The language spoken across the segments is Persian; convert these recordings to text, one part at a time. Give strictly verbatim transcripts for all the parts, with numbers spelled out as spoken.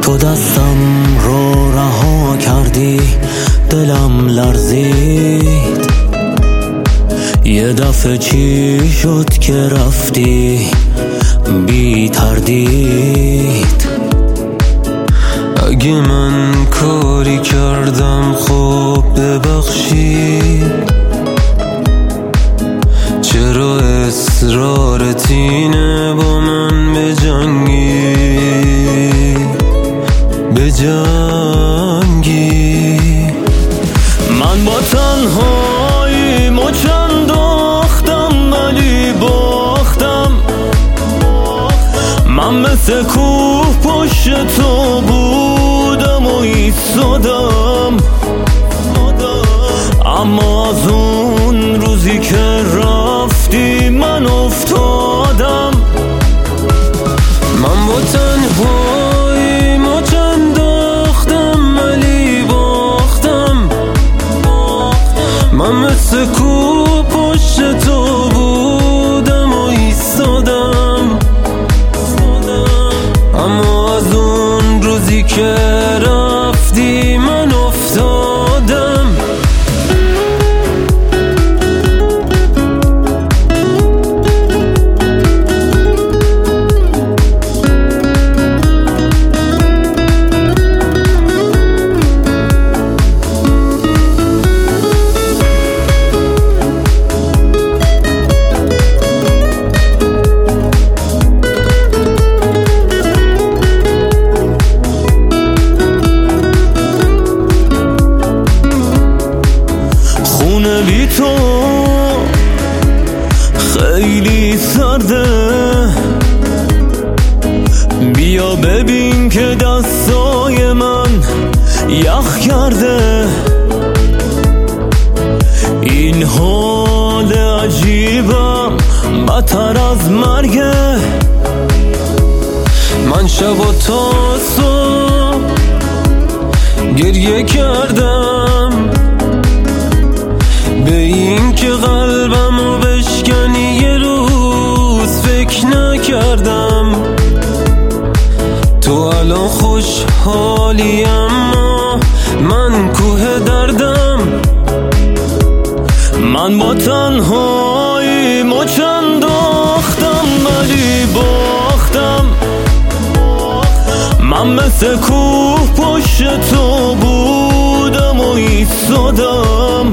تو دستم رو رها کردی، دلم لرزید. یه دفعه چی شد که رفتی بی تردید؟ اگه من کاری کردم خب ببخشید. چرا اصرارت اینه با من بجنگی بجنگی؟ من با تنهایی مچند داختم ولی باختم. من مثل کوه پشت تو بودم و ایستادم، اما از اون روزی که رفتی من افتادم. من با تنهایی مچند داختم ولی باختم. من مثل کوه پشت تو بودم و ایستادم، اما از اون روزی که رفتی من افتادم. بی تو خیلی سرده، بیا ببین که دستای من یخ کرده. این حال عجیبم بدتر از مرگه. من شب و تا صبح گریه کردم به این که قلبمو بشکنی. یه روز فکر نکردم تو الان خوشحالی، اما من کوه دردم. من با تنهایی مچند داختم ولی باختم. من مثل کوه پشت تو بودم و ایستادم،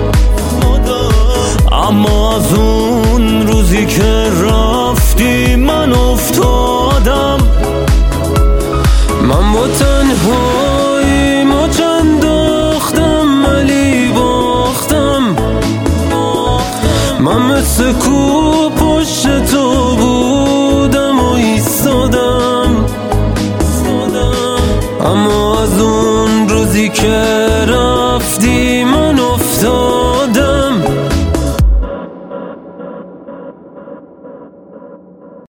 اما از اون روزی که رفتی من افتادم. من با تنهایی مچند داختم ولی باختم. من مثل کوه پشت تو بودم و ایستادم، اما از اون روزی که